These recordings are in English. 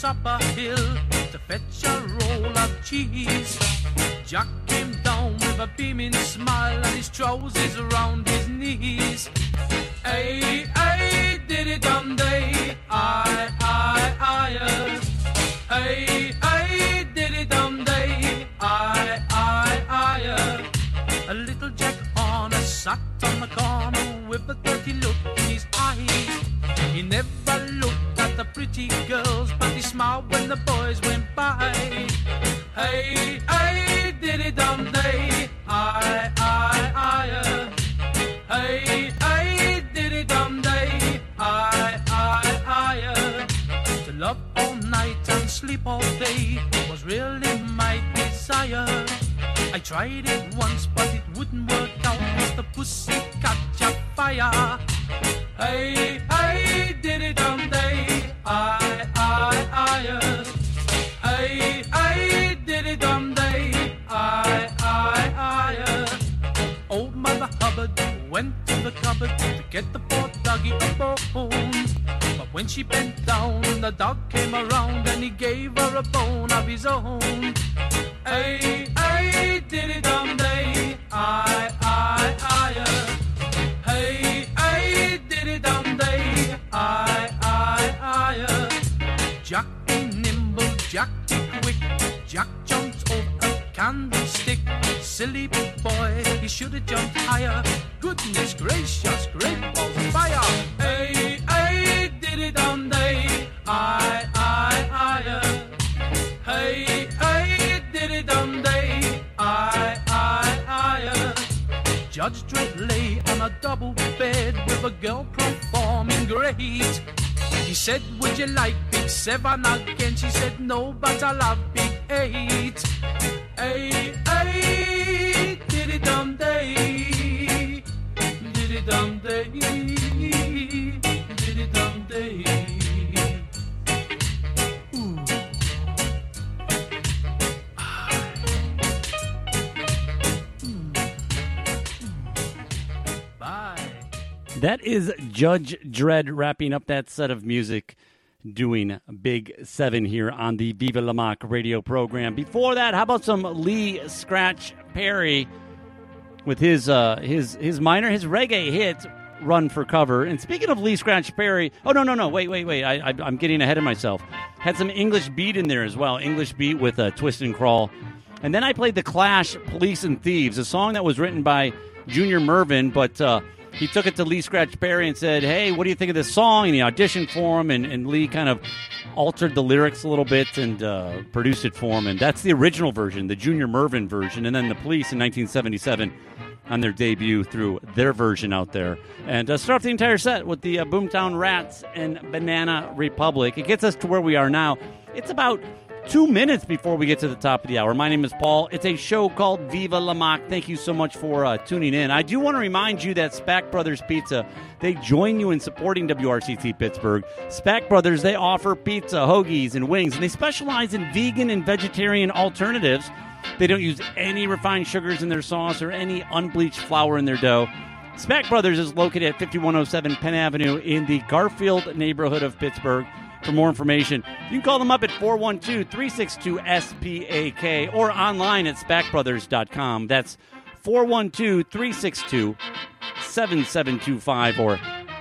up a hill to fetch a roll of cheese. Jack came down with a beaming smile and his trousers around his knees. Hey, hey, diddy-dum-day, I, hey, hey, diddy-dum-day, I. A little Jack Horner sat on the corner with a dirty look in his eyes. He never looked at the pretty girls, but he smiled when the boys went by. Hey, hey, diddy-dum-day, I. Hey, hey, diddy-dum-day, I. To love all night and sleep all day was really my desire. I tried it once, but it wouldn't work out, 'cause the pussy catch a fire. Hey, hey, diddy-dum-day, I. Hey, hey, diddy-dum-day, I. Old Mother Hubbard went to the cupboard to get the poor doggy a bone. But when she bent down, the dog came around and he gave her a bone of his own. Hey, hey, diddy-dum-day, I. Hey, hey, diddy-dum-day, I. Jack be nimble, Jack be quick, Jack jumped over a candlestick. Silly boy, he should have jumped higher. Goodness gracious, great balls of fire. Hey, hey, diddy-dum-day, I. Hey, hey, diddy-dum-day, I. Judge Dredd lay on a double bed with a girl performing great. He said, would you like Big 7 again? She said, no, but I love Big 8. Hey, hey, diddy-dum-day, diddy-dum-day, diddy-dum-day. That is Judge Dredd wrapping up that set of music, doing Big 7 here on the Viva La Mock radio program. Before that, how about some Lee Scratch Perry with his reggae hit, Run for Cover. And speaking of Lee Scratch Perry, wait, I'm getting ahead of myself. Had some English beat in there as well, English beat with a twist and crawl. And then I played The Clash, Police and Thieves, a song that was written by Junior Murvin, but he took it to Lee Scratch Perry and said, hey, what do you think of this song? And he auditioned for him, and Lee kind of altered the lyrics a little bit and produced it for him. And that's the original version, the Junior Murvin version. And then the Police in 1977 on their debut threw their version out there. And start off the entire set with the Boomtown Rats and Banana Republic. It gets us to where we are now. It's about 2 minutes before we get to the top of the hour. My name is Paul. It's a show called Viva La Mock. Thank you so much for tuning in. I do want to remind you that Spack Brothers Pizza, they join you in supporting WRCT Pittsburgh. Spack Brothers, they offer pizza, hoagies, and wings, and they specialize in vegan and vegetarian alternatives. They don't use any refined sugars in their sauce or any unbleached flour in their dough. Spack Brothers is located at 5107 Penn Avenue in the Garfield neighborhood of Pittsburgh. For more information, you can call them up at 412-362-SPAK or online at SpackBrothers.com. That's 412-362-7725 or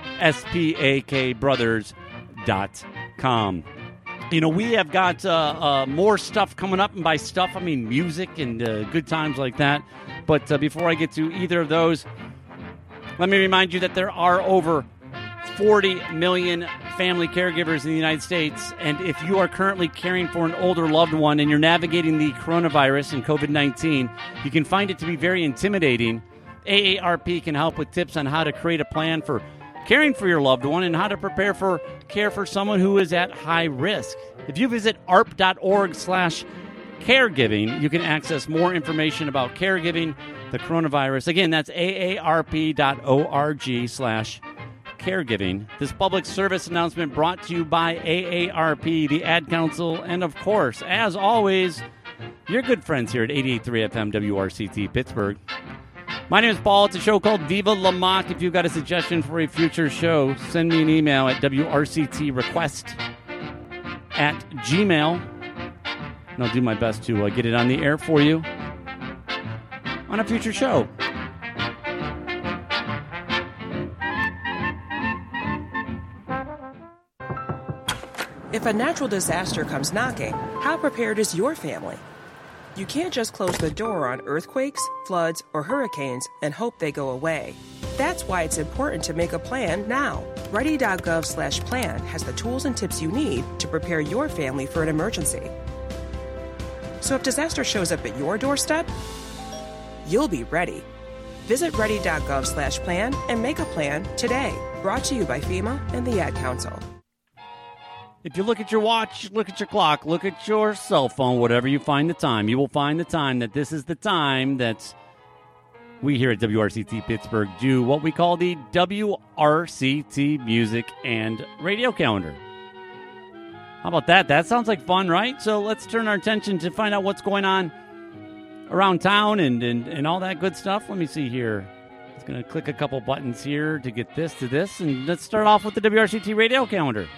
SPAKBrothers.com. You know, we have got more stuff coming up, and by stuff, I mean music and good times like that. But before I get to either of those, let me remind you that there are over 40 million family caregivers in the United States, and if you are currently caring for an older loved one and you're navigating the coronavirus and COVID-19, you can find it to be very intimidating. AARP can help with tips on how to create a plan for caring for your loved one and how to prepare for care for someone who is at high risk. If you visit arp.org/caregiving, you can access more information about caregiving, the coronavirus. Again, that's aarp.org/caregiving. This public service announcement brought to you by AARP, the Ad Council, and of course, as always, your good friends here at 88.3 FM WRCT Pittsburgh. My name is Paul. It's a show called Viva La Mock. If you've got a suggestion for a future show, send me an email at WRCTrequest at Gmail. And I'll do my best to get it on the air for you on a future show. If a natural disaster comes knocking, how prepared is your family? You can't just close the door on earthquakes, floods, or hurricanes and hope they go away. That's why it's important to make a plan now. Ready.gov/plan has the tools and tips you need to prepare your family for an emergency. So if disaster shows up at your doorstep, you'll be ready. Visit ready.gov/plan and make a plan today. Brought to you by FEMA and the Ad Council. If you look at your watch, look at your clock, look at your cell phone, whatever you find the time, you will find the time that this is the time that we here at WRCT Pittsburgh do what we call the WRCT Music and Radio Calendar. How about that? That sounds like fun, right? So let's turn our attention to find out what's going on around town and all that good stuff. Let me see here. I'm going to click a couple buttons here to get this to this, and let's start off with the WRCT Radio Calendar.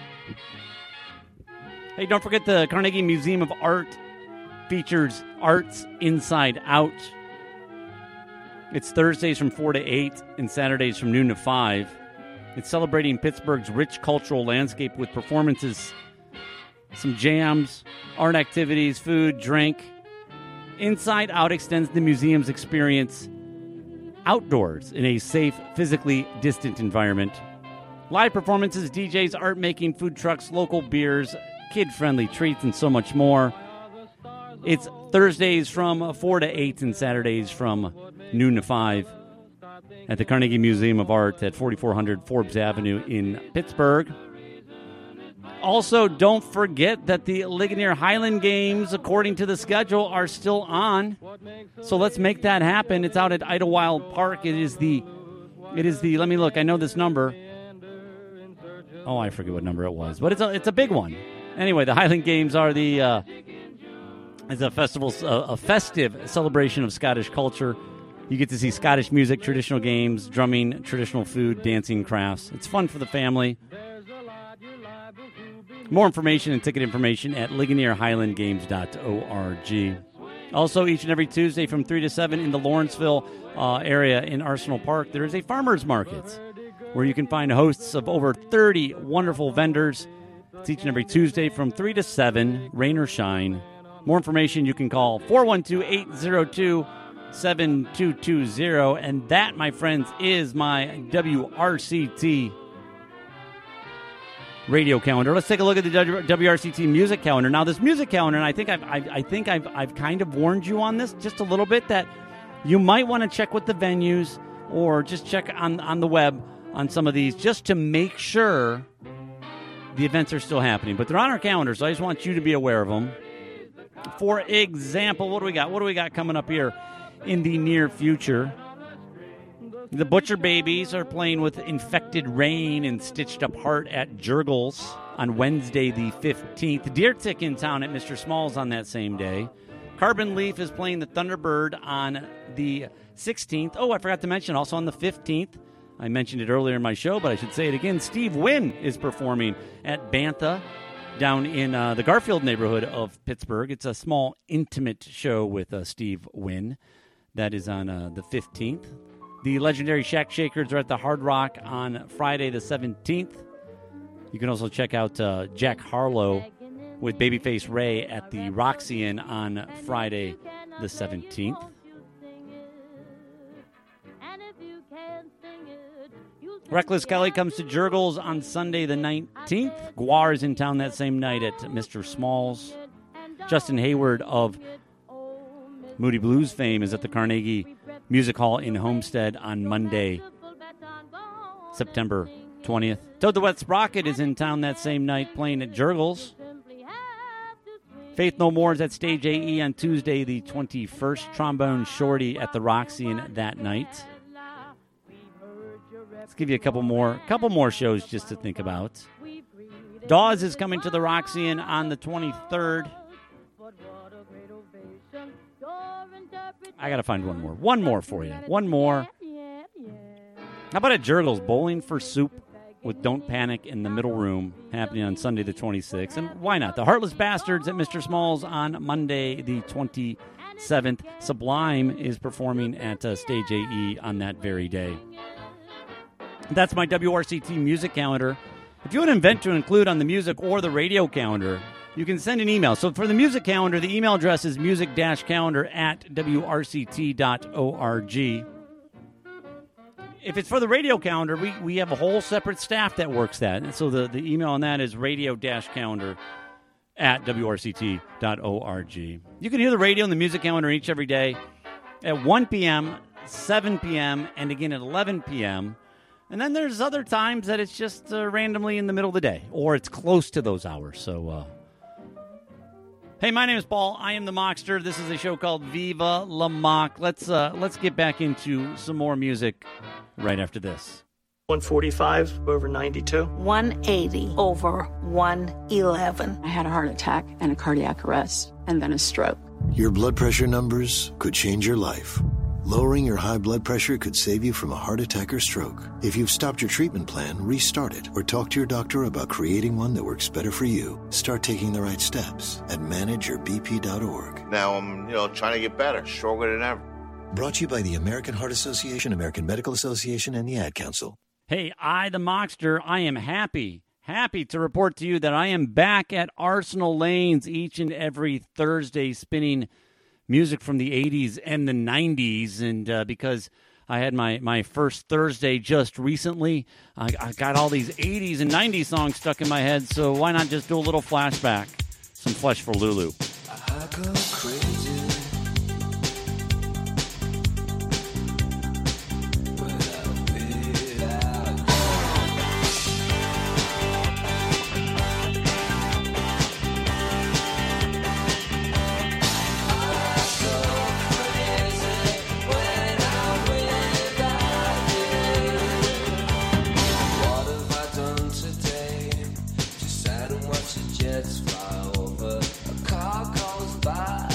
Hey, don't forget the Carnegie Museum of Art features Arts Inside Out. It's Thursdays from 4 to 8 and Saturdays from noon to 5. It's celebrating Pittsburgh's rich cultural landscape with performances, some jams, art activities, food, drink. Inside Out extends the museum's experience outdoors in a safe, physically distant environment. Live performances, DJs, art making, food trucks, local beers, kid-friendly treats, and so much more. It's Thursdays from 4 to 8 and Saturdays from noon to 5 at the Carnegie Museum of Art at 4400 Forbes Avenue in Pittsburgh. Also, don't forget that the Ligonier Highland Games, according to the schedule, are still on. So let's make that happen. It's out at Idlewild Park. It is the, let me look, I know this number. Oh, I forget what number it was, but it's a big one. Anyway, the Highland Games are is a festival, a festive celebration of Scottish culture. You get to see Scottish music, traditional games, drumming, traditional food, dancing, crafts. It's fun for the family. More information and ticket information at LigonierHighlandGames.org. Also, each and every Tuesday from 3 to 7 in the Lawrenceville area in Arsenal Park, there is a farmer's market where you can find hosts of over 30 wonderful vendors. It's each and every Tuesday from 3 to 7, rain or shine. More information, you can call 412-802-7220. And that, my friends, is my WRCT radio calendar. Let's take a look at the WRCT music calendar. Now, this music calendar, and I think I've kind of warned you on this just a little bit, that you might want to check with the venues or just check on the web on some of these just to make sure the events are still happening. But they're on our calendar, so I just want you to be aware of them. For example, what do we got? What do we got coming up here in the near future? The Butcher Babies are playing with Infected Rain and Stitched Up Heart at Jurgles on Wednesday the 15th. Deer Tick in town at Mr. Smalls on that same day. Carbon Leaf is playing the Thunderbird on the 16th. Oh, I forgot to mention, also on the 15th, I mentioned it earlier in my show, but I should say it again, Steve Wynn is performing at Bantha down in the Garfield neighborhood of Pittsburgh. It's a small, intimate show with Steve Wynn. That is on the 15th. The legendary Shack Shakers are at the Hard Rock on Friday the 17th. You can also check out Jack Harlow with Babyface Ray at the Roxy-Inn on Friday the 17th. Reckless Kelly comes to Jurgles on Sunday the 19th. Guar is in town that same night at Mr. Smalls. Justin Hayward of Moody Blues fame is at the Carnegie Music Hall in Homestead on Monday, September 20th. Toad the Wet Sprocket is in town that same night playing at Jurgles. Faith No More is at Stage AE on Tuesday the 21st. Trombone Shorty at the Roxy-Inn that night. Let's give you a couple more shows just to think about. Dawes is coming to the Roxy-Inn on the 23rd. I got to find one more. One more for you. One more. How about at Jurgles? Bowling for Soup with Don't Panic in the Middle Room happening on Sunday the 26th. And why not? The Heartless Bastards at Mr. Small's on Monday the 27th. Sublime is performing at Stage AE on that very day. That's my WRCT music calendar. If you have an event to include on the music or the radio calendar, you can send an email. So for the music calendar, the email address is music-calendar@wrct.org. If it's for the radio calendar, we have a whole separate staff that works that. And so the email on that is radio-calendar@wrct.org. You can hear the radio and the music calendar each every day at 1 p.m., 7 p.m., and again at 11 p.m. And then there's other times that it's just randomly in the middle of the day, or it's close to those hours. So, hey, my name is Paul. I am the Mockster. This is a show called Viva La Mock. Let's get back into some more music right after this. 145 over 92. 180 over 111. I had a heart attack and a cardiac arrest and then a stroke. Your blood pressure numbers could change your life. Lowering your high blood pressure could save you from a heart attack or stroke. If you've stopped your treatment plan, restart it or talk to your doctor about creating one that works better for you. Start taking the right steps at manageyourbp.org. Now I'm, trying to get better, stronger than ever. Brought to you by the American Heart Association, American Medical Association, and the Ad Council. Hey, I, the Mockster, I am happy to report to you that I am back at Arsenal Lanes each and every Thursday spinning music from the 80s and the 90s. And because I had my first Thursday just recently, I got all these 80s and 90s songs stuck in my head, so why not just do a little flashback? Some Flesh for Lulu. I go crazy. Fly over, a car goes by.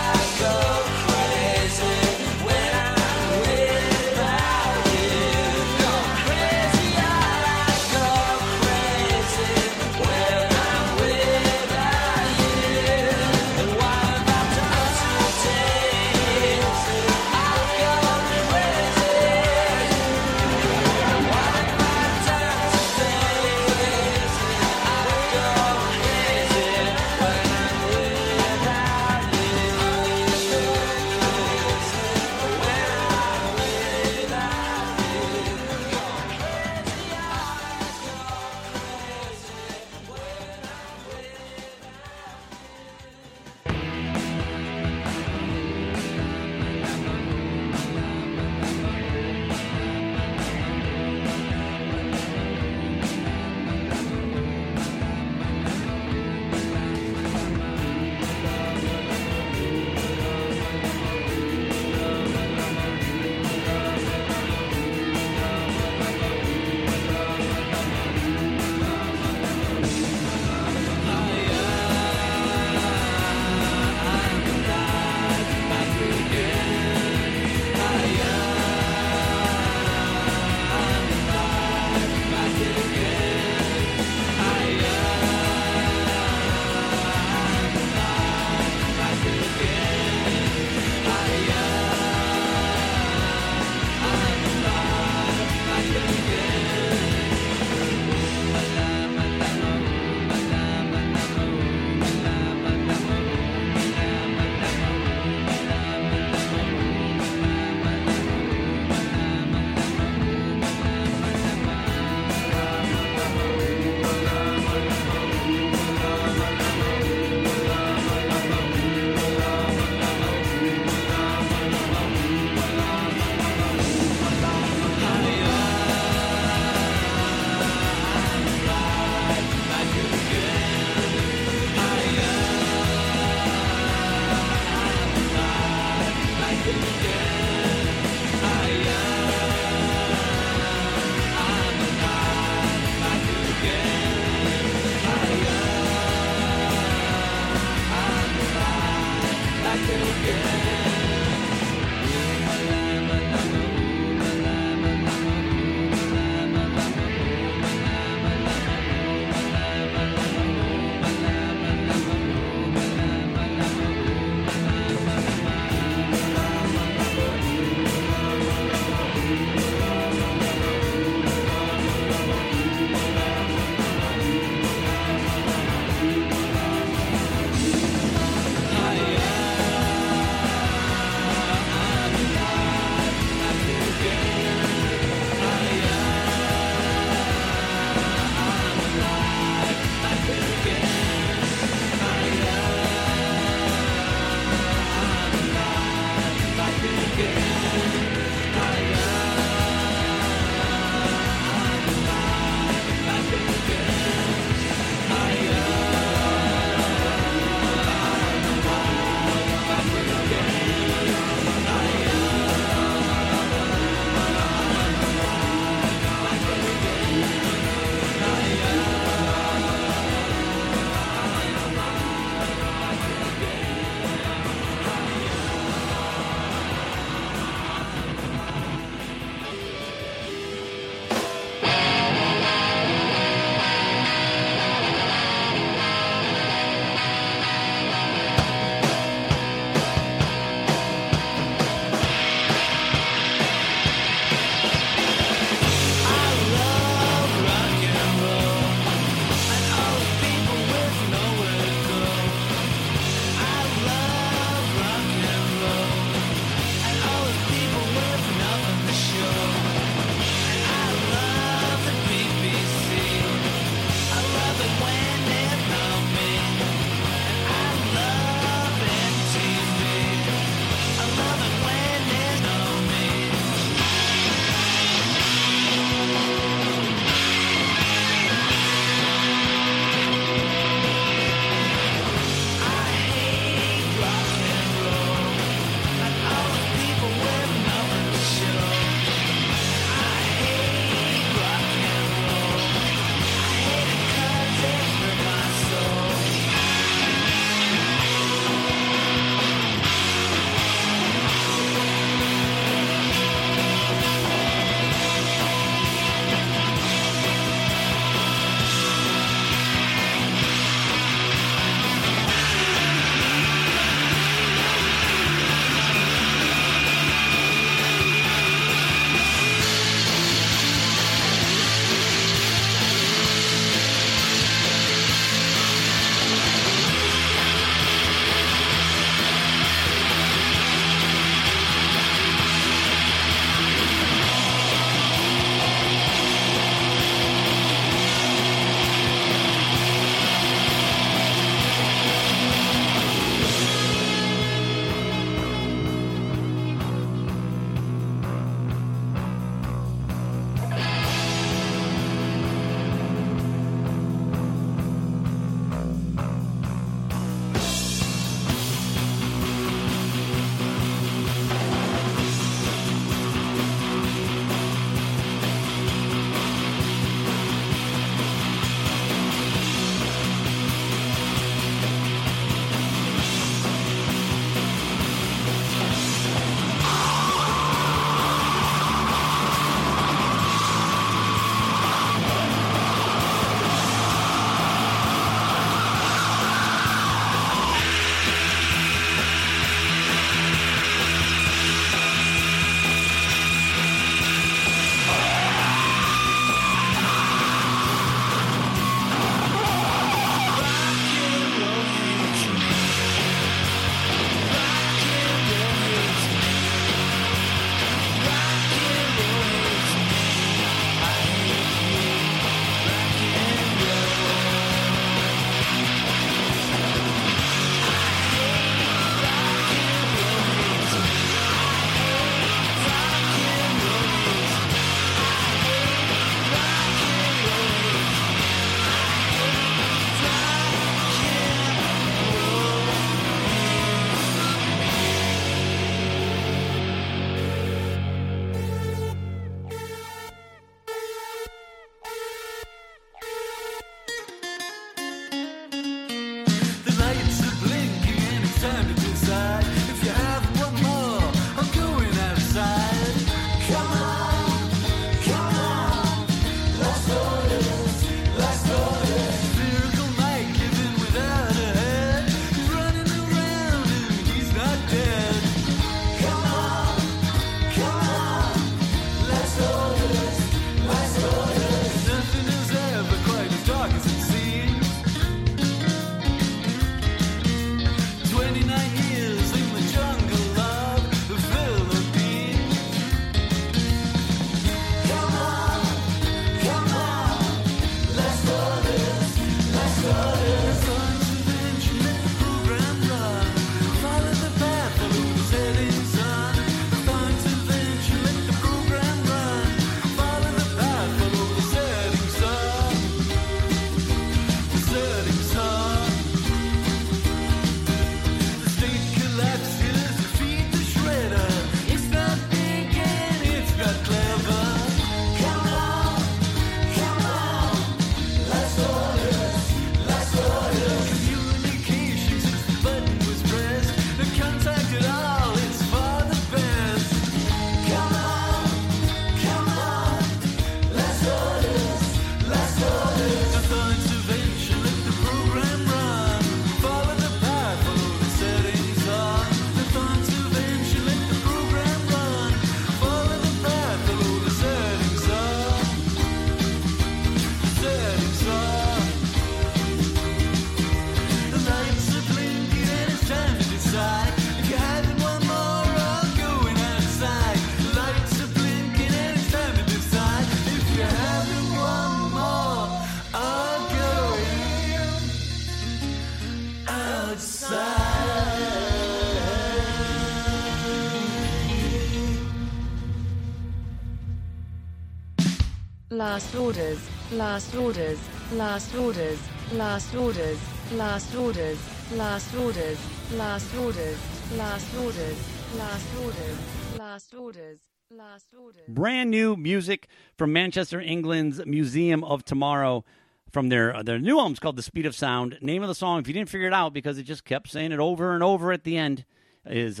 last orders, last orders, last orders, last orders, last orders, last orders, last orders, last orders, last orders, last orders, last orders. Brand new music from Manchester, England's Museum of Tomorrow from their new album's called The Speed of Sound. Name of the song, if you didn't figure it out because it just kept saying it over and over at the end, is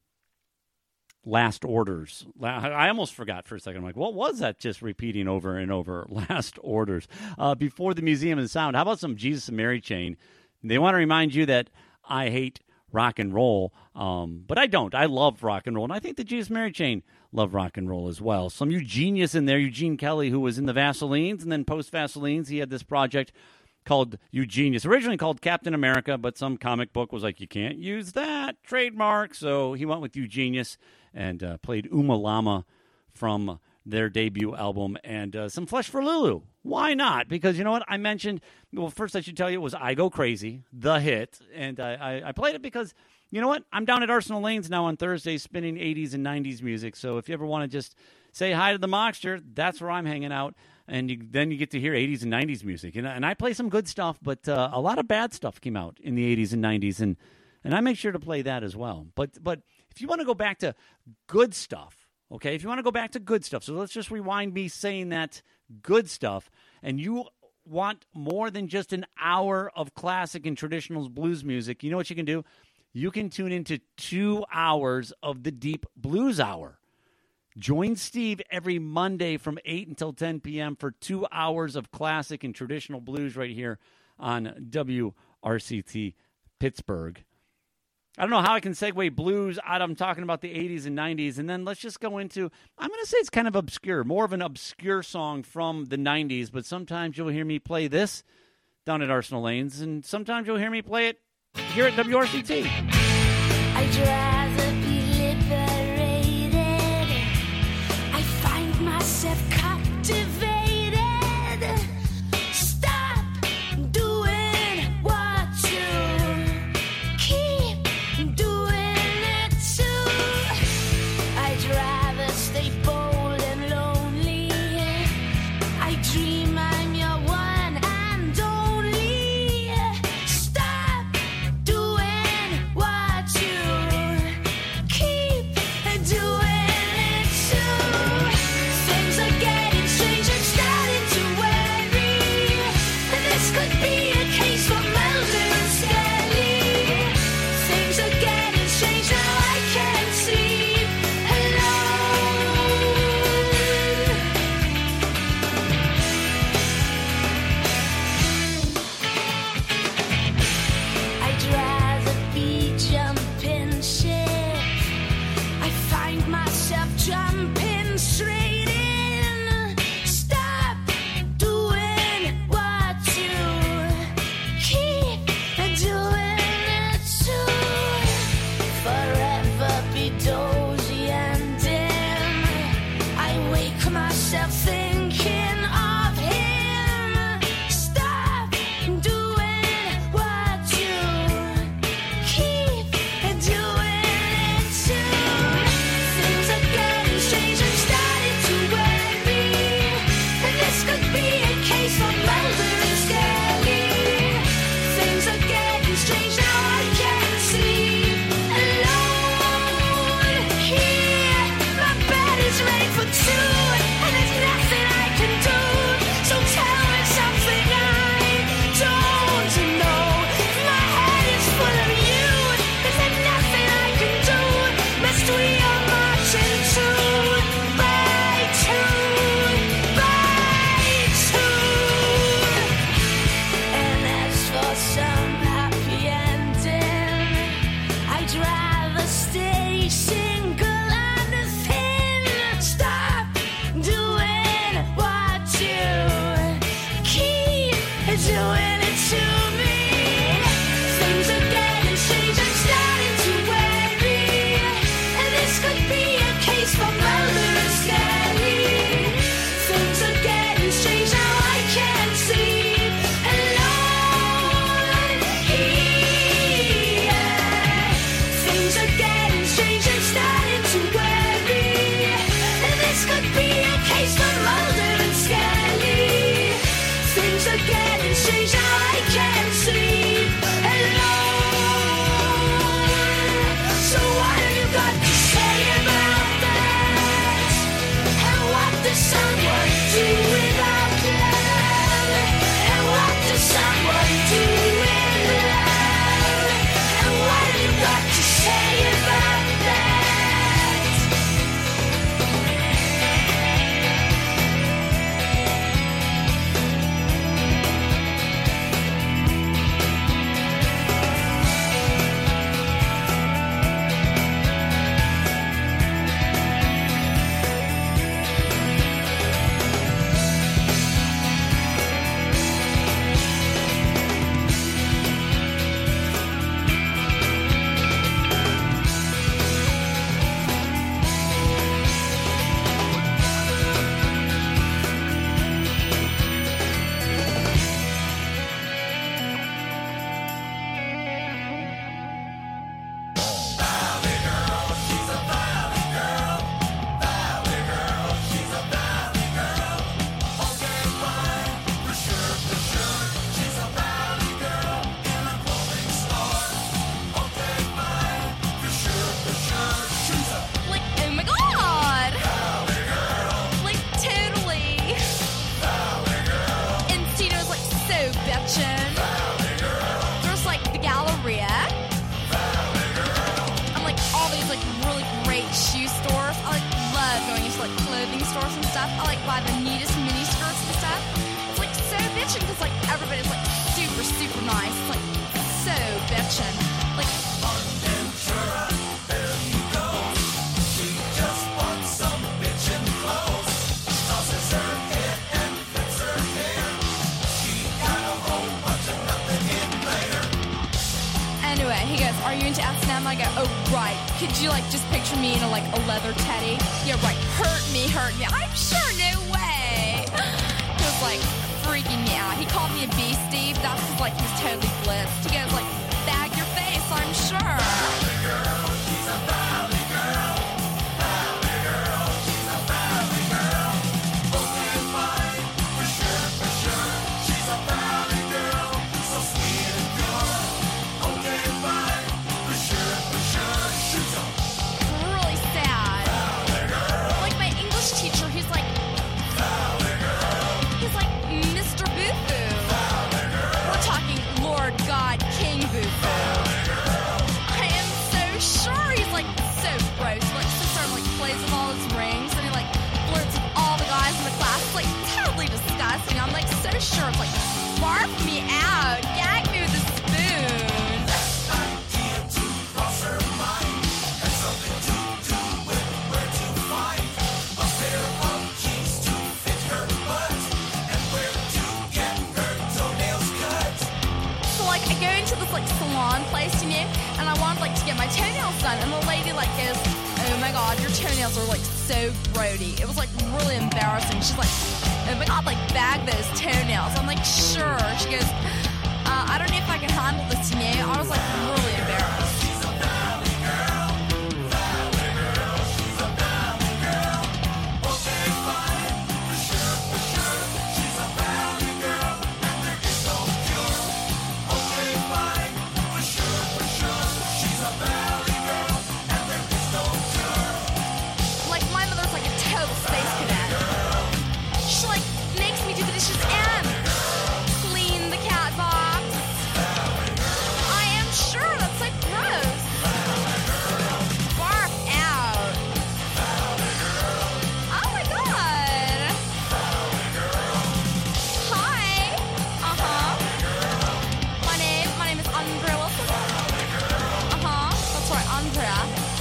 Last Orders. I almost forgot for a second. I'm like, what was that just repeating over and over? Last Orders. Before the Museum of Sound, how about some Jesus and Mary Chain? They want to remind you that I hate rock and roll, but I don't. I love rock and roll, and I think the Jesus and Mary Chain love rock and roll as well. Some Eugenius in there, Eugene Kelly, who was in the Vaselines, and then post-Vaselines, he had this project called Eugenius, originally called Captain America, but some comic book was like, you can't use that, trademark, so he went with Eugenius and played Uma Lama from their debut album, and some Flesh for Lulu. Why not? Because you know what? I mentioned, well, first I should tell you it was I Go Crazy, the hit, and I played it because, you know what? I'm down at Arsenal Lanes now on Thursdays spinning 80s and 90s music, so if you ever want to just say hi to the Mockster, that's where I'm hanging out, and then you get to hear 80s and 90s music. And I play some good stuff, but a lot of bad stuff came out in the 80s and 90s, and I make sure to play that as well. But if you want to go back to good stuff, okay, if you want to go back to good stuff, so let's just rewind me saying that good stuff, and you want more than just an hour of classic and traditional blues music, you know what you can do? You can tune into 2 hours of the Deep Blues Hour. Join Steve every Monday from 8 until 10 p.m. for 2 hours of classic and traditional blues right here on WRCT Pittsburgh. I don't know how I can segue blues out of talking about the 80s and 90s, and then let's just go into, I'm going to say it's kind of obscure, more of an obscure song from the 90s, but sometimes you'll hear me play this down at Arsenal Lanes, and sometimes you'll hear me play it here at WRCT. I'd rather be liberated. I find myself captivated. Stop doing what you keep doing it too. I'd rather stay bold and lonely. I dream I'm your one and only. Stop doing what you keep doing it too. Things are getting strange, I'm starting to worry. This could be a case for Mulder and Scully. Things are getting strange, now I can't sleep alone. I'd rather be jumping ship. I find myself jumping straight in. Stop doing what you keep doing it too. Forever be dozy and dim. I wake myself thinking of him. Stop doing what you keep doing it too. Things are getting strange, I'm starting to worry. This could be a case for Mulder and Scully. Things are getting strange, now I can't sleep alone. Here, my bed is made for two, and there's nothing I can do. So tell me something I don't know. My head is full of you. Is there nothing I can do? Must we all march into by two, by two? And as for some happy ending, I'd rather stay single and thin. Stop doing what you keep doing it to me. Things are getting strange, I'm starting to worry. And this could be a case for Mulder and Scully. Things are getting strange, now I can't sleep alone. Here, things are getting strange, I'm starting shoe stores. I like love going into like clothing stores and stuff. I like buy the neatest mini skirts and stuff. It's like so bitchin' because like everybody's like super, super nice. It's like so bitchin'. Like Ventura, there you go. She just bought some bitchin' clothes. Tosses her head and flips her hair. She got a whole bunch of nothing in there. anyway, he goes, "Are you into S&M?" I go, "Oh right. Could you like just picture me in a like a leather teddy?" Yeah, right. Hurt me. I'm sure, no way. He was like freaking me out. He called me a beastie. That's just like he's totally blitzed. He goes like, "Bag your face," I'm sure. Valley girl, she's a valley girl. Valley girl, she's a valley girl. Okay, fine, for sure, for sure. She's a valley girl, so sweet and good. Okay, fine, for sure, she's a Really sad. valley girl. Like my English teacher, he's like Valley girl. He's like Mr. Boo-Boo. We're talking Lord God King Boo-Boo. I am so sure he's like so gross. Like sits there and like plays with all his rings and he like flirts with all the guys in the class. It's like totally disgusting. I'm like so sure. It's like barf me out. Gag me with a spoon. Idea to cross her mind has something to do with where to find a pair of jeans to fit her butt and where to get her toenails cut. So like I go into this like salon place, you know, and I wanted like to get my toenails done, and the lady like goes, "Oh my god, your toenails are like so grody." It was like really embarrassing. She's like, "Oh my god, like bag those toenails." I'm like, "Sure." She goes, "I don't know if I can handle this, you know." I was like really embarrassed. She's a valley girl, valley girl. She's a valley girl. Okay, fine, for sure. She's a valley girl, and there is no cure. Okay, fine, for sure. She's a valley girl, and there is no cure. Like my mother's like a total space cadet. She like makes me do the dishes and clean the cat box. I am sure that's like gross. Barf out. Oh my god. Hi. My name is Andrea Wilson. That's right, Andrea.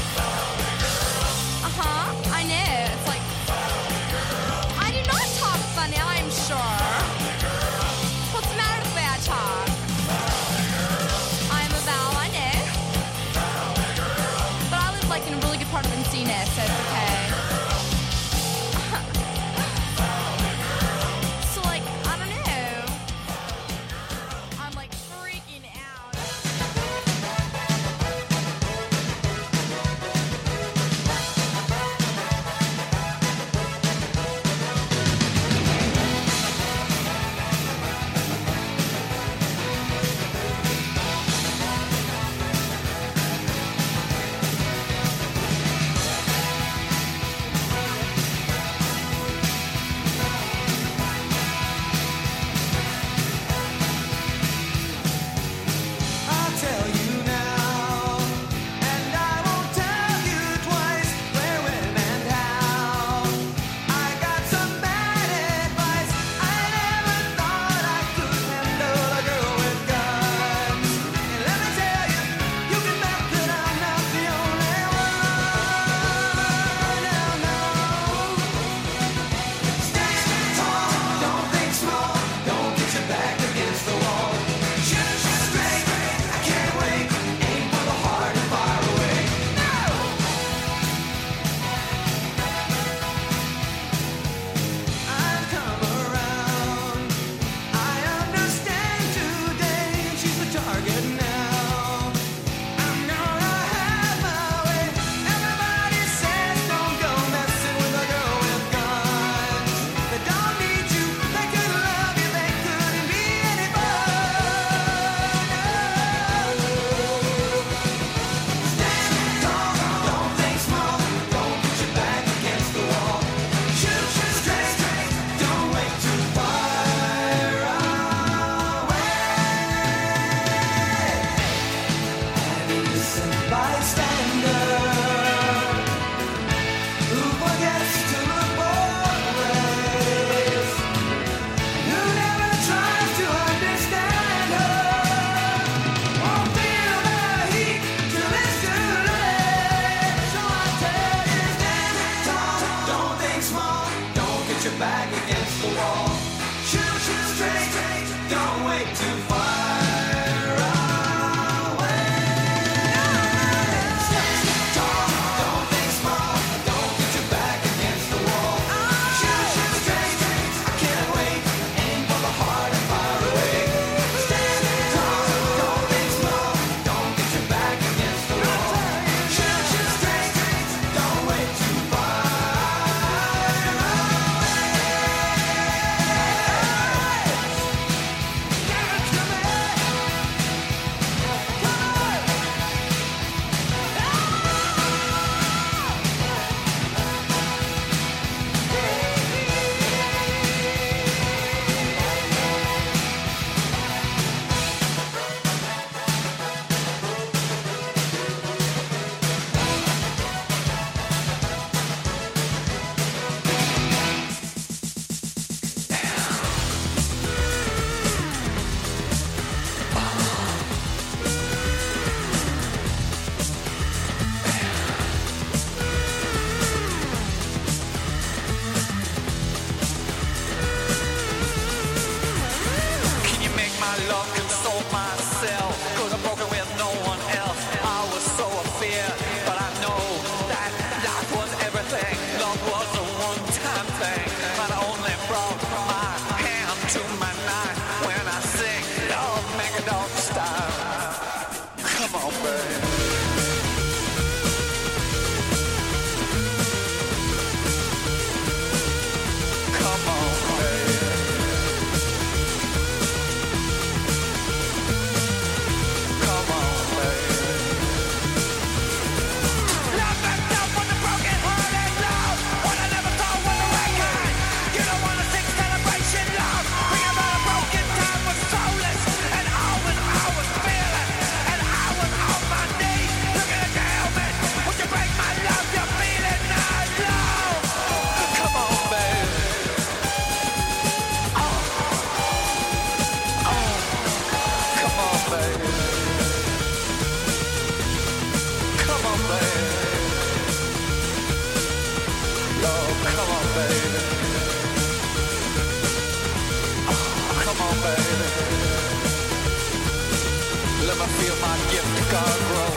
I know. It's like I do not talk funny, I'm sure. What's the matter with the way I talk? I'm a Val, I know. But I live like in a really good part of Encino, so it's okay. So like, I don't know. I'm like freaking out. feel my gift gonna grow.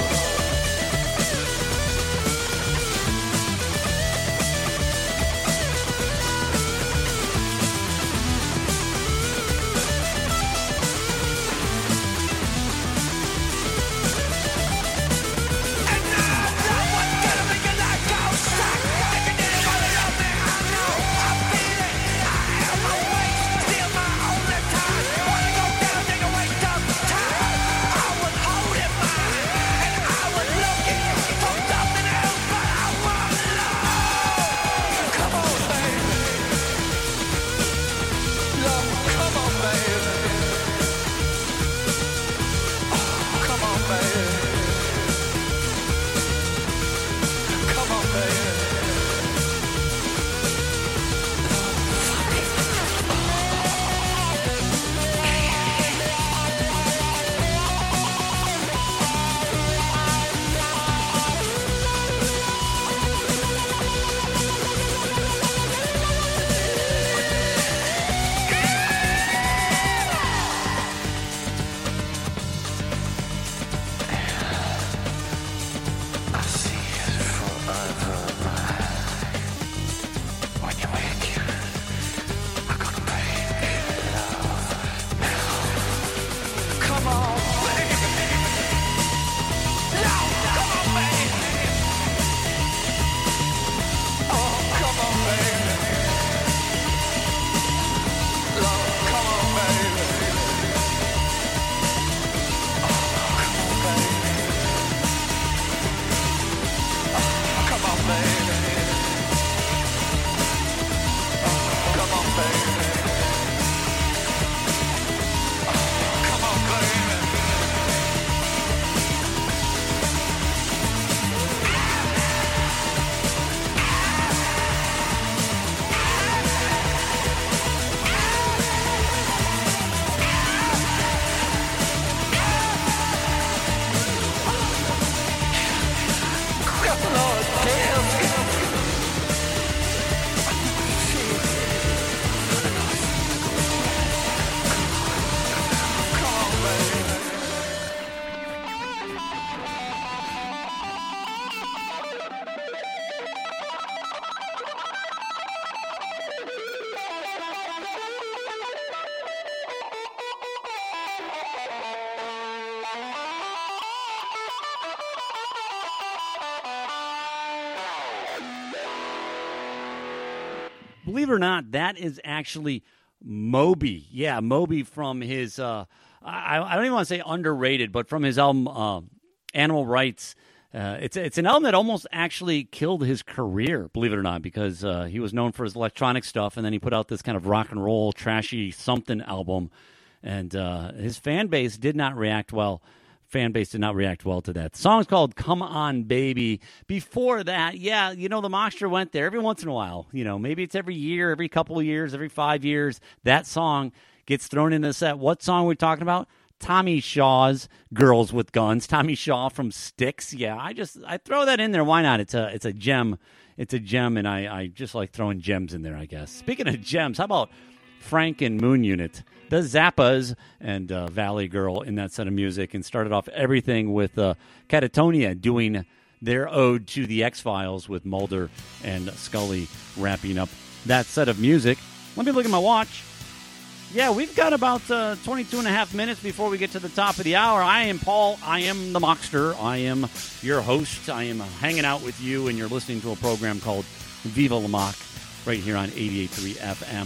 Believe it or not, that is actually Moby. Yeah, Moby from his, I don't even want to say underrated, but from his album Animal Rights. It's an album that almost actually killed his career, believe it or not, because he was known for his electronic stuff, and then he put out this kind of rock and roll, trashy something album, and his fan base did not react well. Fan base did not react well to that. The song's called Come On Baby. Before that, yeah, the Mockster went there every once in a while. Maybe it's every year, every couple of years, every 5 years. That song gets thrown in the set. What song are we talking about? Tommy Shaw's Girls with Guns. Tommy Shaw from Styx. Yeah, I throw that in there. Why not? It's a gem. It's a gem, and I just like throwing gems in there, I guess. Speaking of gems, how about Frank and Moon Unit, the Zappas, and Valley Girl in that set of music, and started off everything with Catatonia doing their ode to the X-Files with Mulder and Scully wrapping up that set of music. Let me look at my watch. Yeah, we've got about 22 and a half minutes before we get to the top of the hour. I am Paul. I am the Mockster. I am your host. I am hanging out with you, and you're listening to a program called Viva La Mock, right here on 88.3 FM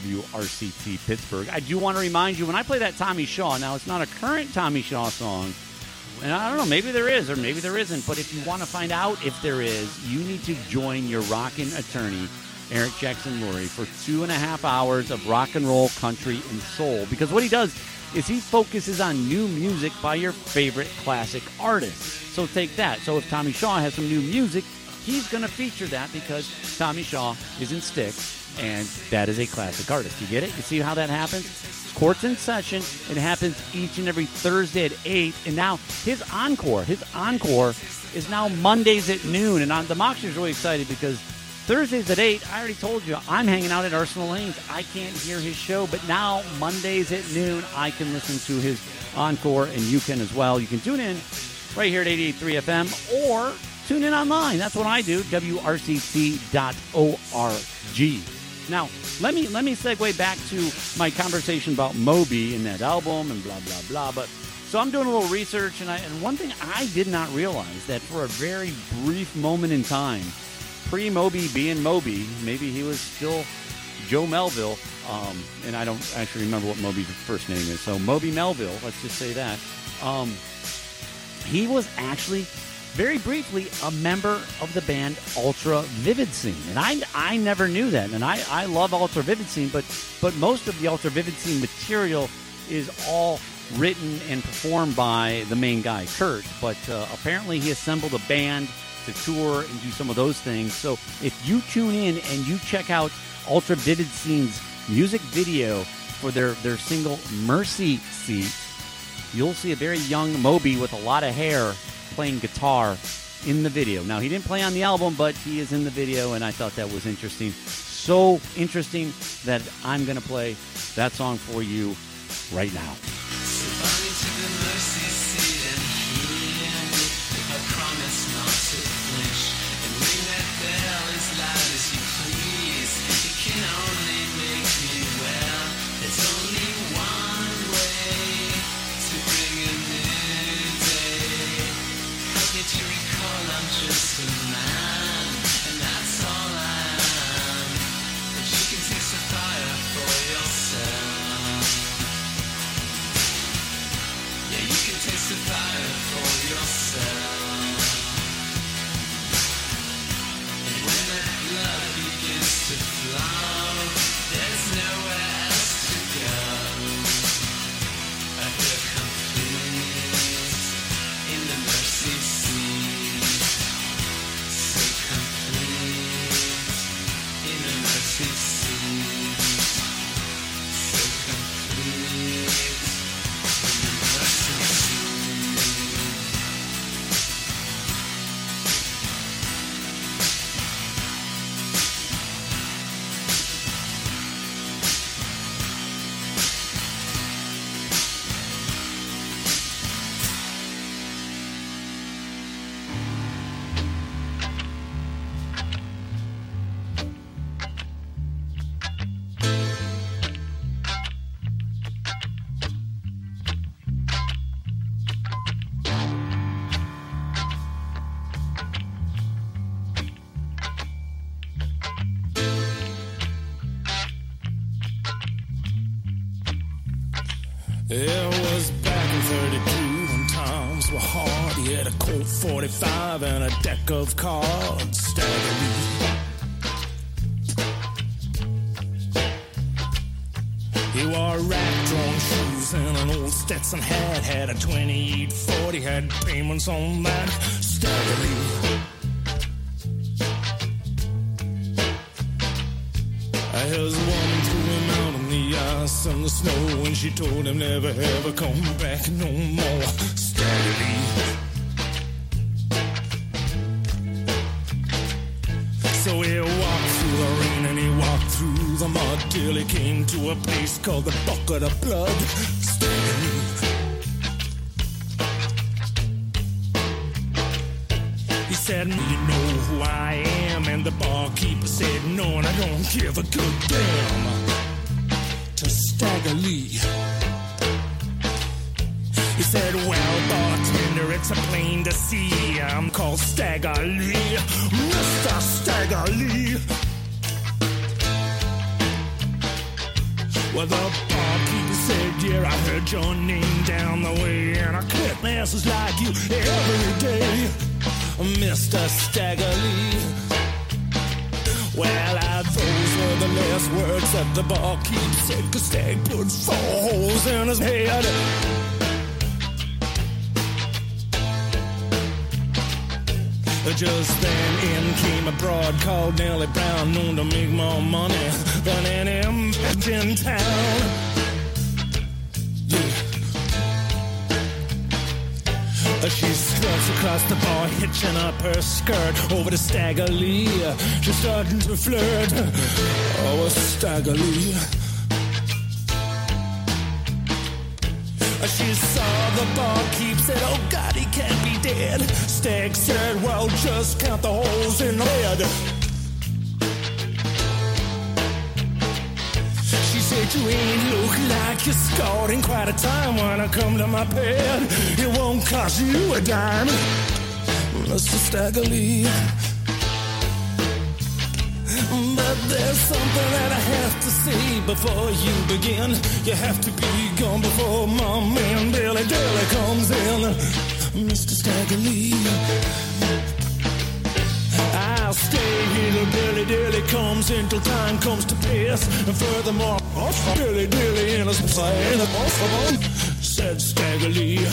WRCT Pittsburgh. I do want to remind you, when I play that Tommy Shaw, now it's not a current Tommy Shaw song, and I don't know, maybe there is or maybe there isn't, but if you want to find out if there is, you need to join your rockin' attorney, Eric Jackson Lurie, for 2.5 hours of rock and roll, country, and soul, because what he does is he focuses on new music by your favorite classic artists. So take that. So if Tommy Shaw has some new music, he's going to feature that because Tommy Shaw is in Styx, and that is a classic artist. You get it? You see how that happens? Court's in session. It happens each and every Thursday at 8. And now his encore is now Mondays at noon. And the Mockster's really excited because Thursdays at 8, I already told you, I'm hanging out at Arsenal Lanes. I can't hear his show, but now Mondays at noon, I can listen to his encore, and you can as well. You can tune in right here at 88.3 FM or tune in online. That's what I do, WRCT.org. Now, let me segue back to my conversation about Moby and that album and blah, blah, blah. But so I'm doing a little research, and one thing I did not realize, that for a very brief moment in time, pre-Moby being Moby, maybe he was still Joe Melville, and I don't actually remember what Moby's first name is. So Moby Melville, let's just say that. He was actually, very briefly, a member of the band Ultra Vivid Scene. And I never knew that. And I love Ultra Vivid Scene, but most of the Ultra Vivid Scene material is all written and performed by the main guy, Kurt. But apparently he assembled a band to tour and do some of those things. So if you tune in and you check out Ultra Vivid Scene's music video for their single Mercy Seat, you'll see a very young Moby with a lot of hair playing guitar in the video. Now, he didn't play on the album, but he is in the video, and I thought that was interesting. So interesting that I'm going to play that song for you right now. It was back in 32 when times were hard. He had a Colt 45 and a deck of cards. Staggerly. He wore rack-drawn shoes and an old Stetson hat. Had a 2840, had payments on that. Staggerly. His woman threw him out on the ice and the snow, and she told him never ever come back no more. Staggerly. So he walked through the rain and he walked through the mud till he came to a place called the Bucket of Blood. Staggerly. He said, "You know who I am?" And the barkeeper said, "No, and I don't give a good damn." To Staggerly. He said, "Well, bartender, it's a plain to see. I'm called Staggerly, Mr. Staggerly." Well, the barkeeper said, "Yeah, I heard your name down the way, and I cut masses like you every day, Mr. Staggerly." Well, those were the last words that the barkeep said, 'cause Stag put 4 holes in his head. Just then in came a broad called Nellie Brown, known to make more money than any bitch in town. Yeah. She gloves across the bar, hitching up her skirt over to Stagger Lee. She's starting to flirt. Oh, Stagger Lee. She saw the barkeep, said, oh God, he can't be dead. Stag said, well, just count the holes in the bed. She said, you ain't look like you're scored in quite a time. When I come to my bed, it won't cost you a dime, Mr. Stagger Lee. But there's something that I have to say before you begin. You have to be gone before my man Billy Dilly comes in, Mr. Stagger Lee. I'll stay here till Billy Dilly comes in, till time comes to pass. And furthermore, Billy Dilly in his plane, said Stagger Lee.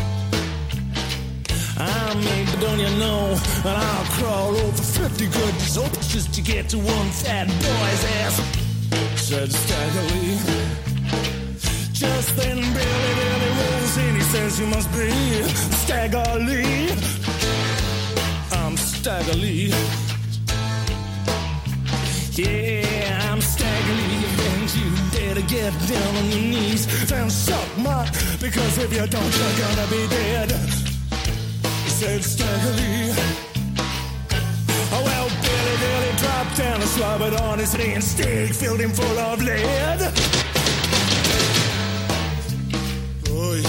I made, don't you know, and I'll crawl over 50 good soaps just to get to one fat boy's ass, said Stagger Lee. Just then Billy Dilly rolls in, he says, you must be Stagger Lee. I'm Stagger Lee. Yeah, I'm Stagger Lee, and you better get down on your knees and suck my, because if you don't, you're gonna be dead, said Stagger Lee. Oh, well, Billy Dilly dropped down and slobbered on his hand. Stag filled him full of lead. Boy.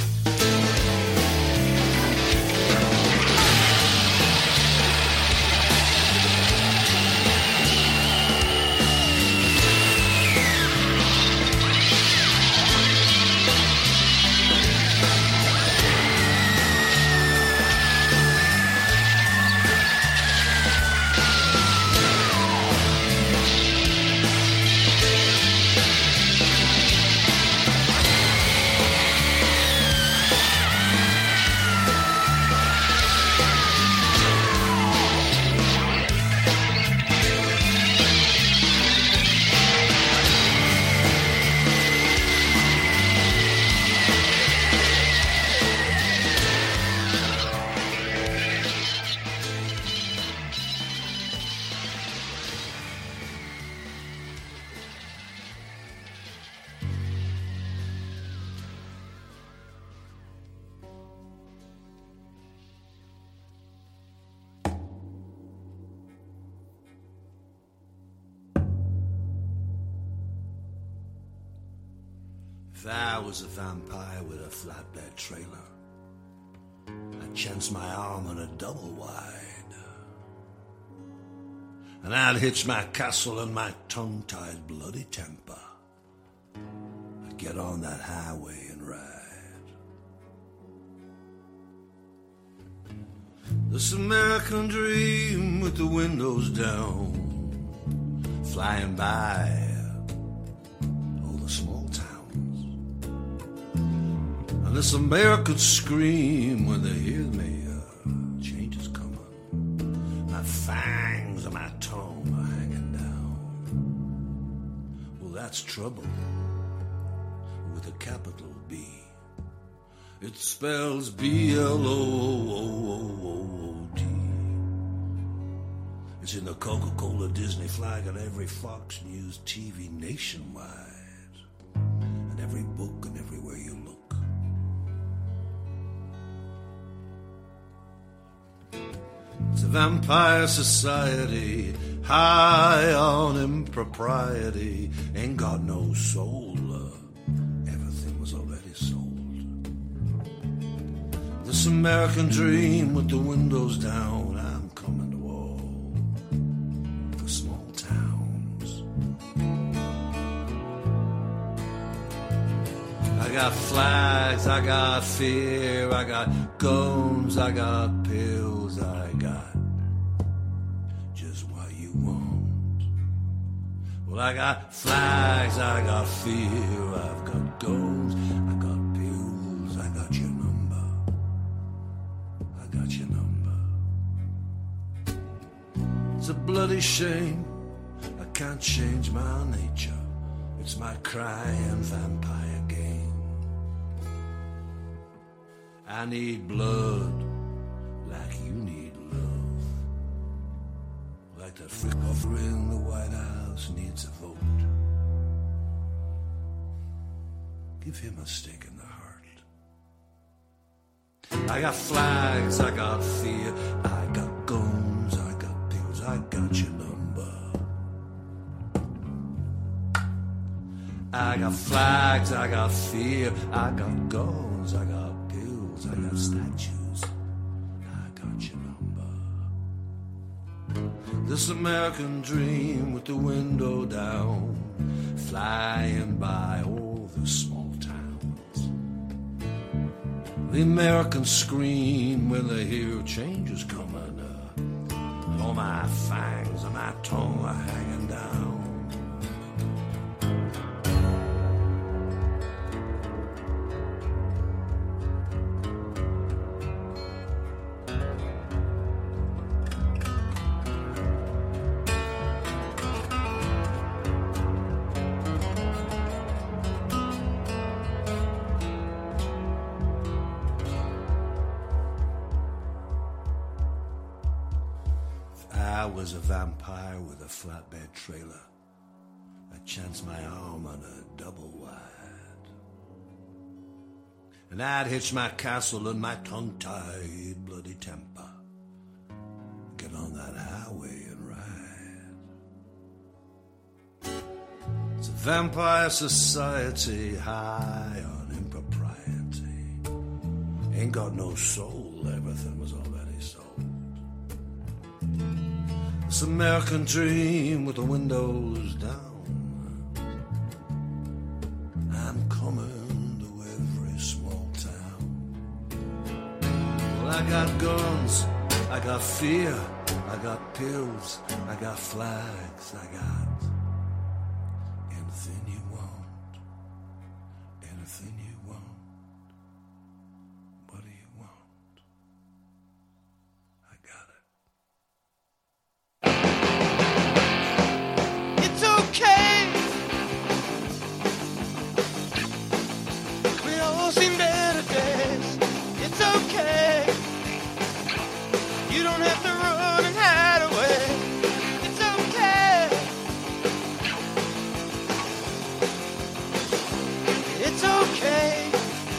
If I was a vampire with a flatbed trailer, I'd chance my arm on a double wide, and I'd hitch my castle and my tongue-tied bloody temper. I'd get on that highway and ride. This American dream with the windows down, flying by all the small towns. And this American scream when they hear me, change is coming. My fangs and my tongue are hanging down. Well, that's trouble with a capital B. It spells B-L-O-O-O-O-D. It's in the Coca-Cola Disney flag on every Fox News TV nationwide, and every book and everywhere you look. It's a vampire society, high on impropriety, ain't got no soul. Everything was already sold. This American dream with the windows down, I'm coming to all the small towns. I got flags, I got fear, I got guns, I got pills, I got just what you want. Well, I got flags, I got fear, I've got guns, I got pills, I got your number, I got your number. It's a bloody shame, I can't change my nature. It's my crying vampire game. I need blood that frick offering the White House needs a vote. Give him a stake in the heart. I got flags, I got fear, I got guns, I got pills, I got your number. I got flags, I got fear, I got guns, I got pills, I got statues, I got your number. This American dream with the window down, flying by all the small towns. The Americans scream when they hear change is coming, and all my fangs and my tongue are hanging down. I was a vampire with a flatbed trailer. I chanced my arm on a double wide. And I'd hitch my castle in my tongue-tied bloody temper. Get on that highway and ride. It's a vampire society high on impropriety. Ain't got no soul, everything was already sold. This American dream with the windows down. I'm coming to every small town. Well, I got guns, I got fear, I got pills, I got flags, I got anything you want, anything you want. What do you want? I got it. It's okay. We all seen better days. It's okay. You don't have to run and hide away. It's okay. It's okay.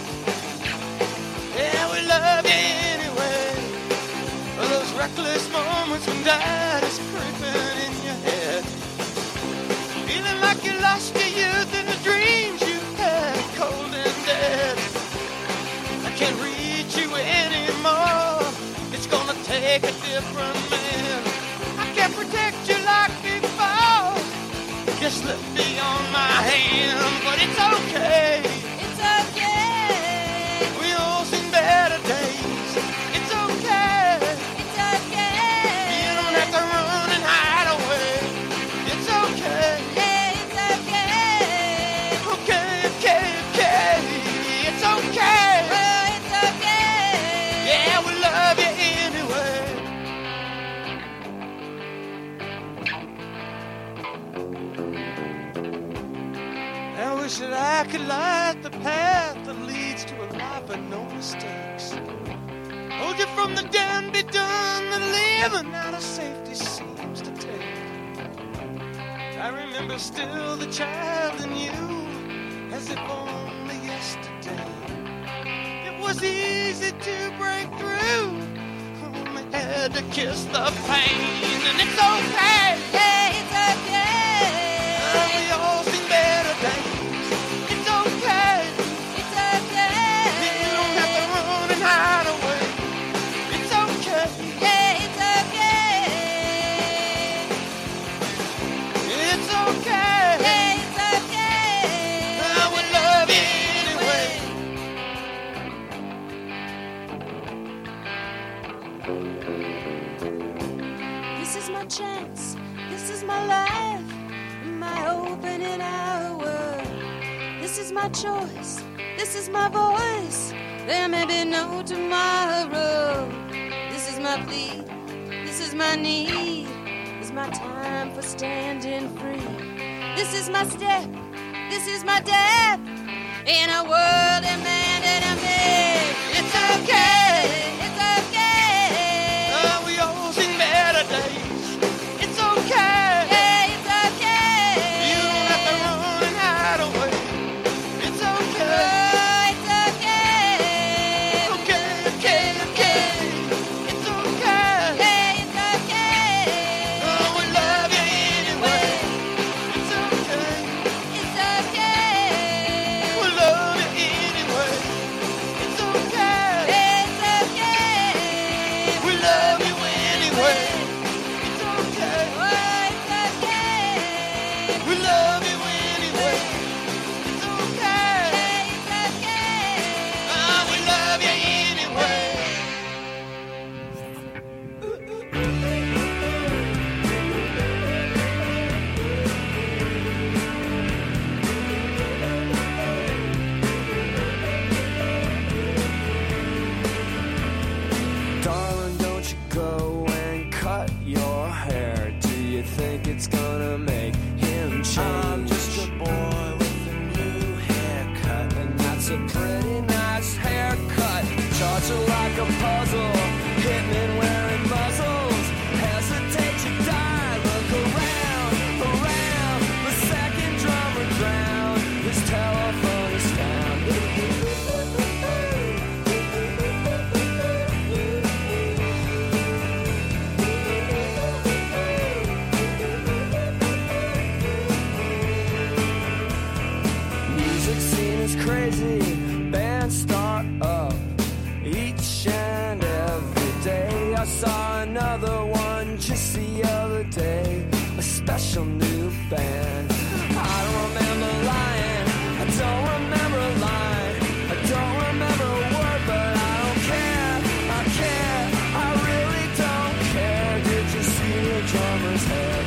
Yeah, we love you anyway. For those reckless moments when doubt is creeping in your head. Feeling like you lost your youth and the dreams you had, cold and dead. I can't reach you anymore. It's gonna take a different man. I can't protect you like before. Just let me on my hand, but it's okay. It's okay. We all seen better days. It's okay. It's okay. You don't have to run and hide away. It's okay. It's okay. Okay, okay, okay. It's okay. It's okay. Yeah, we love you anyway. I wish that I could light the path that leads to a life of no mistakes. Hold you from the done be done that living out of safety seems to take. I remember still the child in you, as if only yesterday. It was easy to break through, only had to kiss the pain, and it's okay. Yeah, it's okay. We all seen better days. It's okay. It's okay. You don't have to run and hide away. It's okay. Yeah, it's okay. It's okay. Yeah, it's okay. I would love you anyway. This is my chance. This is my life. My opening hour. This is my choice. This is my voice. There may be no tomorrow. This is my plea. This is my need. This is my time for standing free. This is my step. This is my death. In a world demanded of me. It's okay. It's okay. We all seen better days. It's okay. anyway. It's okay. Oh, it's okay. We love you anyway. It's okay. It's okay. Oh, we love you anyway. Darling, don't you go and cut your hair. Do you think it's gonna make him change? I'm just a boy with a new haircut, and that's a pretty nice haircut. Charge you like a puzzle, hitmen wearing muzzles. Hesitate to die, look around, around. The second drummer drowned, his telephone is found. Music scene is crazy, bands start up each and every day. I saw another one just the other day, a special new band. I don't remember lying, I don't remember a line, I don't remember a word, but I don't care, I care, I really don't care. Did you see the drummer's head?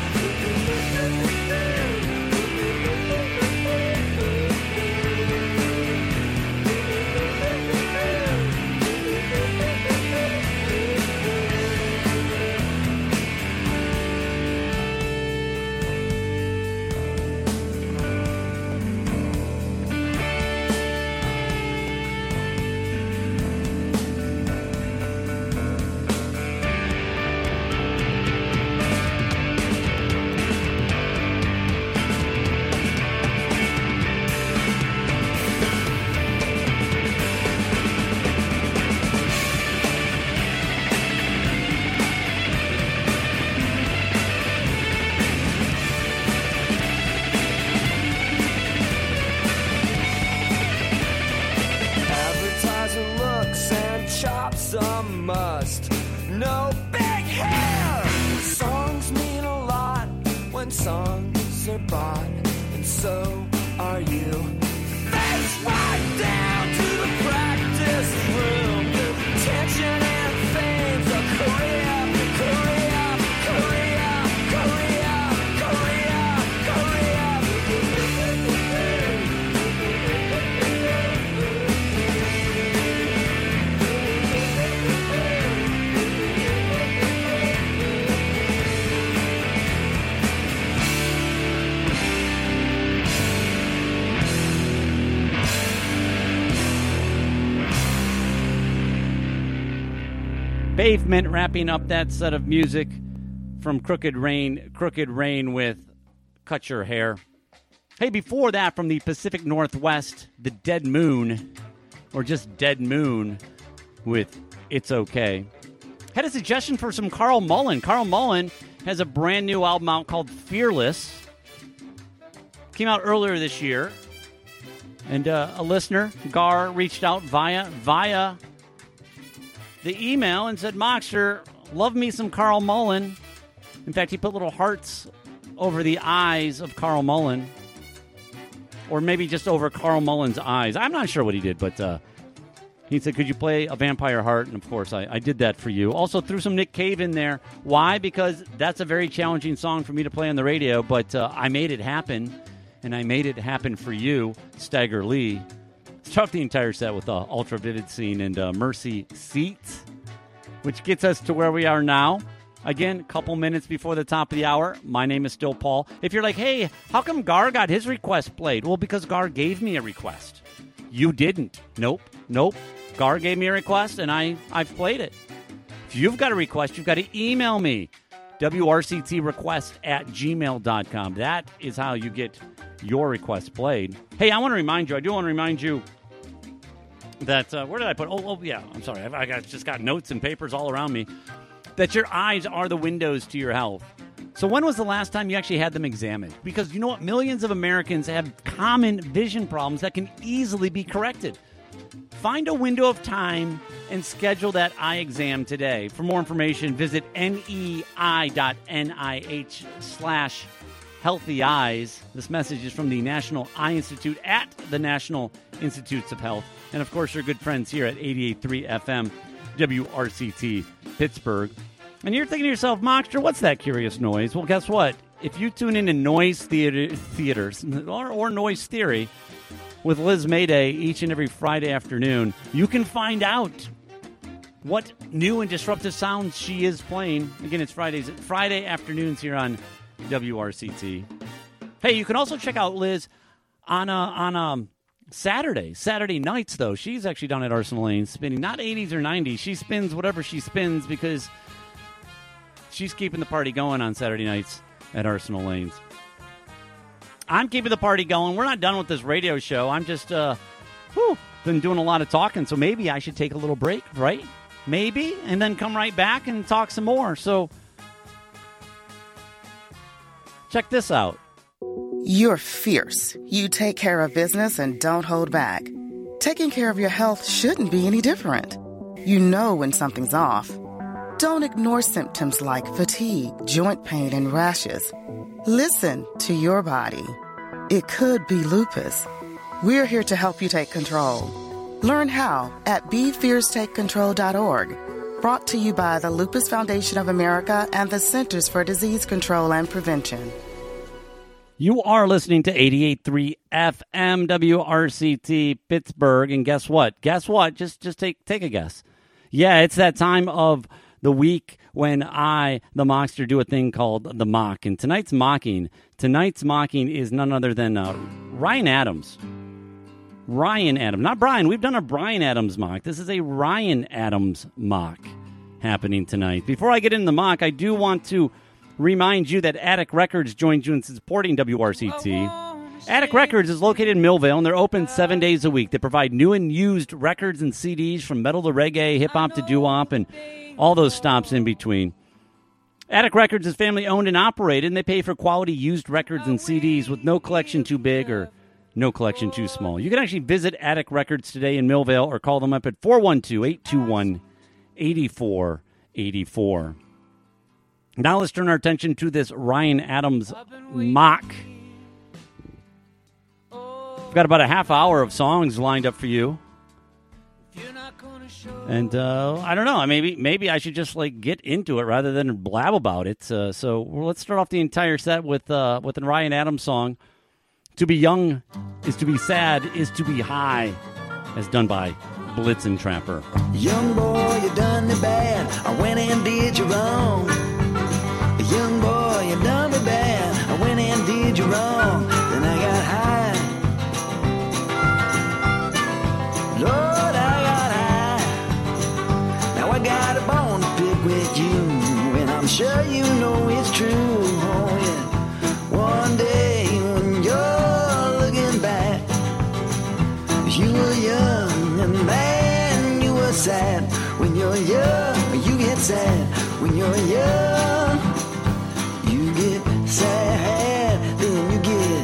Advertising looks and chops a must. No big hair. Songs mean a lot when songs are bought, and so are you. Face right down to the practice room. Tension and fame's a career, career, career, career, career, Pavement wrapping up that set of music from Crooked Rain with Cut Your Hair. Hey, before that, from the Pacific Northwest, the Dead Moon, or just Dead Moon with It's Okay. Had a suggestion for some Carl Mullen. Carl Mullen has a brand new album out called Fearless. Came out earlier this year. And a listener, Gar, reached out via the email and said, Moxter, love me some Carl Mullen. In fact, he put little hearts over the eyes of Carl Mullen. Or maybe just over Carl Mullen's eyes. I'm not sure what he did, but he said, could you play A Vampire Heart? And, of course, I did that for you. Also threw some Nick Cave in there. Why? Because that's a very challenging song for me to play on the radio, but I made it happen, and I made it happen for you, Stagger Lee. Start off the entire set with Ultra Vivid Scene and Mercy Seats, which gets us to where we are now. Again, a couple minutes before the top of the hour. My name is still Paul. If you're like, hey, how come Gar got his request played? Well, because Gar gave me a request. You didn't. Nope. Gar gave me a request, and I've played it. If you've got a request, you've got to email me, wrctrequest@gmail.com. That is how you get your request played. Hey, I do want to remind you that, where did I put, yeah, I'm sorry, I just got notes and papers all around me, that your eyes are the windows to your health. So when was the last time you actually had them examined? Because you know what? Millions of Americans have common vision problems that can easily be corrected. Find a window of time and schedule that eye exam today. For more information, visit nei.nih/healthy eyes. This message is from the National Eye Institute at the National Institutes of Health. And, of course, your good friends here at 88.3 FM, WRCT, Pittsburgh. And you're thinking to yourself, Mockster, what's that curious noise? Well, guess what? If you tune in to Noise Theaters or Noise Theory with Liz Mayday each and every Friday afternoon, you can find out what new and disruptive sounds she is playing. Again, it's Friday afternoons here on WRCT. Hey, you can also check out Liz on Saturday nights, though. She's actually down at Arsenal Lanes spinning, not 80s or 90s. She spins whatever she spins because she's keeping the party going on Saturday nights at Arsenal Lanes. I'm keeping the party going. We're not done with this radio show. I'm just been doing a lot of talking, so maybe I should take a little break, right? Maybe, and then come right back and talk some more. So check this out. You're fierce. You take care of business and don't hold back. Taking care of your health shouldn't be any different. You know when something's off. Don't ignore symptoms like fatigue, joint pain, and rashes. Listen to your body. It could be lupus. We're here to help you take control. Learn how at BeFierceTakeControl.org. Brought to you by the Lupus Foundation of America and the Centers for Disease Control and Prevention. You are listening to 88.3 FM WRCT Pittsburgh, and guess what? Just take a guess. Yeah, it's that time of the week when I, the Mockster, do a thing called the Mock. And tonight's mocking is none other than Ryan Adams. Ryan Adams, not Brian. We've done a Brian Adams mock. This is a Ryan Adams mock happening tonight. Before I get into the mock, I do want to remind you that Attic Records joined you in supporting WRCT. Attic Records is located in Millvale, and they're open 7 days a week. They provide new and used records and CDs from metal to reggae, hip-hop to doo-wop, and all those stops in between. Attic Records is family-owned and operated, and they pay for quality used records and CDs with no collection too big or no collection too small. You can actually visit Attic Records today in Millvale or call them up at 412-821-8484. Now let's turn our attention to this Ryan Adams mock. We've got about a half hour of songs lined up for you. And I don't know, maybe I should just get into it rather than blab about it. So let's start off the entire set with a Ryan Adams song. To be young is to be sad is to be high, as done by Blitzen Trapper. Young boy, you done me bad. I went and did you wrong. Young boy, you done me bad. I went and did you wrong. Then I got high. Lord, I got high. Now I got a bone to pick with you, and I'm sure you know it's true. Oh yeah. One day when you're looking back, you were young and man, you were sad. When you're young, you get sad. When you're young, you get sad, then you get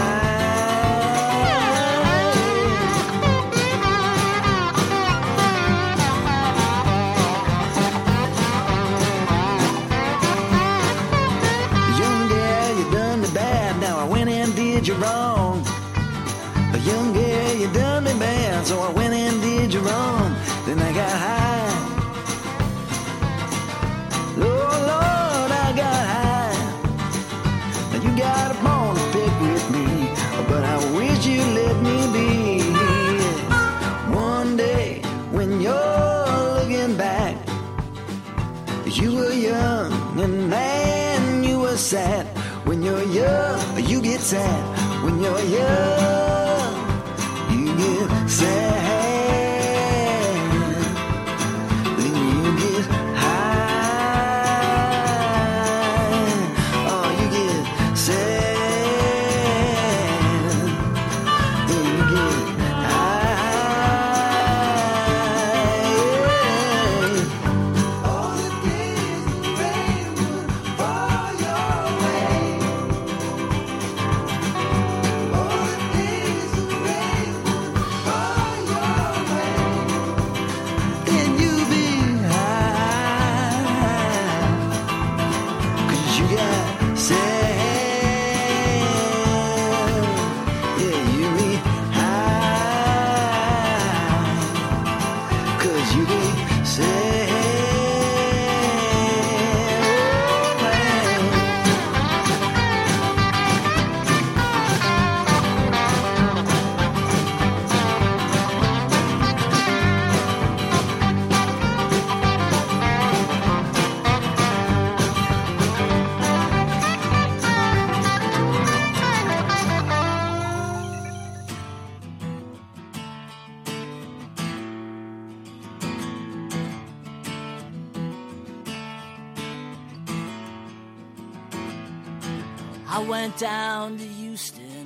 you wrong. A young girl, you done me bad, so I went and did you wrong. Then I got high. Oh Lord, I got high. Now you got a bone to pick with me, but I wish you'd let me be. One day when you're looking back, you were young and man, you were sad. When you're young, you get sad. When you're young, you get sad. Then you get high. Oh, you get sad. Then you get high. All the days the rain would fall your way. All the days the rain would fall your I went down to Houston.